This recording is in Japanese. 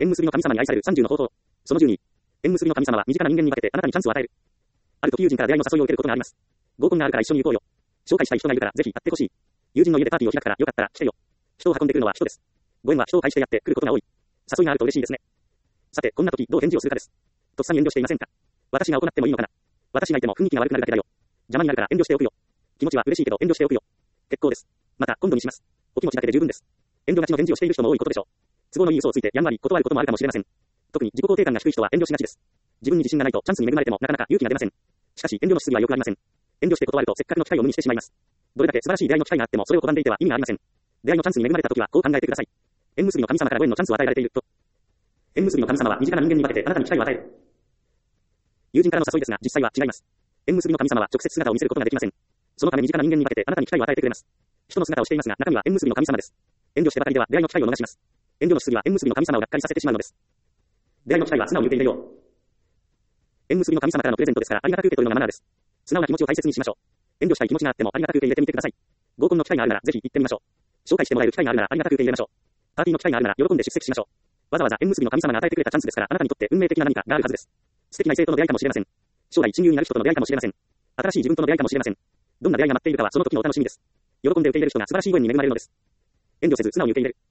縁結びの神様に愛される30の方法。その12。縁結びの神様は身近な人間に分けてあなたにチャンスを与える。ある時友人から出会いの誘いを受けることがあります。合コンがあるから一緒に行こうよ。紹介したい人がいるからぜひ会ってほしい。友人の家でパーティーを開くからよかったら来てよ。人を運んでくるのは人です。ご縁は人を介してやってくることが多い。誘いがあると嬉しいですね。さて、こんな時どう返事をするかです。とっさに遠慮していませんか？私が行ってもいいのかな？私がいても雰囲気が悪くなるだけだよ。邪魔になるから遠慮しておくよ。気持ちは嬉しいけど遠慮しておくよ。結構です。また今度にします。お気持ちだけで十分です。遠慮がちの返事をしている人も多いことでしょう。都合のいい嘘をついてやんわり断ることもあるかもしれません。特に自己肯定感が低い人は遠慮しがちです。自分に自信がないとチャンスに恵まれてもなかなか勇気が出ません。しかし遠慮のしすぎは良くありません。遠慮して断るとせっかくの機会を無にしてしまいます。どれだけ素晴らしい出会いの機会があってもそれを拒んでいては意味がありません。出会いのチャンスに恵まれた時はこう考えてください。縁結びの神様からご縁のチャンスを与えられていると。縁結びの神様は身近な人間に分けてあなたに機会を与える。友人からの誘いですが実際は違います。縁結びの神様は直接姿を見せることができません。そのため身近な人間に分けてあなたに機会を与えてくれます。人の姿をしていますが中身は縁結びの神様です。遠慮してばかりでは出会いの機会を逃します。遠慮のしすぎは縁結びの神様をがっかりさせてしまうのです。出会いの機会は素直に受け入れよう。縁結びの神様からのプレゼントですからありがたく受け取るのがマナーです。素直な気持ちを大切にしましょう。遠慮したい気持ちがあってもありがたく受け入れてみてください。合コンの機会があるならぜひ行ってみましょう。紹介してもらえる機会があるならありがたく受け入れましょう。パーティーの機会があるなら喜んで出席しましょう。わざわざ縁結びの神様が与えてくれたチャンスですからあなたにとって運命的な何かがあるはずです。素敵な異性との出会いかもしれません。将来親友になる人との出会いかもしれません。新しい自分との出会いかもしれません。どんな出会いが待っているかはその時のお楽しみです。喜んで受け入れる人が素晴らしいご縁に恵まれるのです。遠慮せず素直に受け入れる。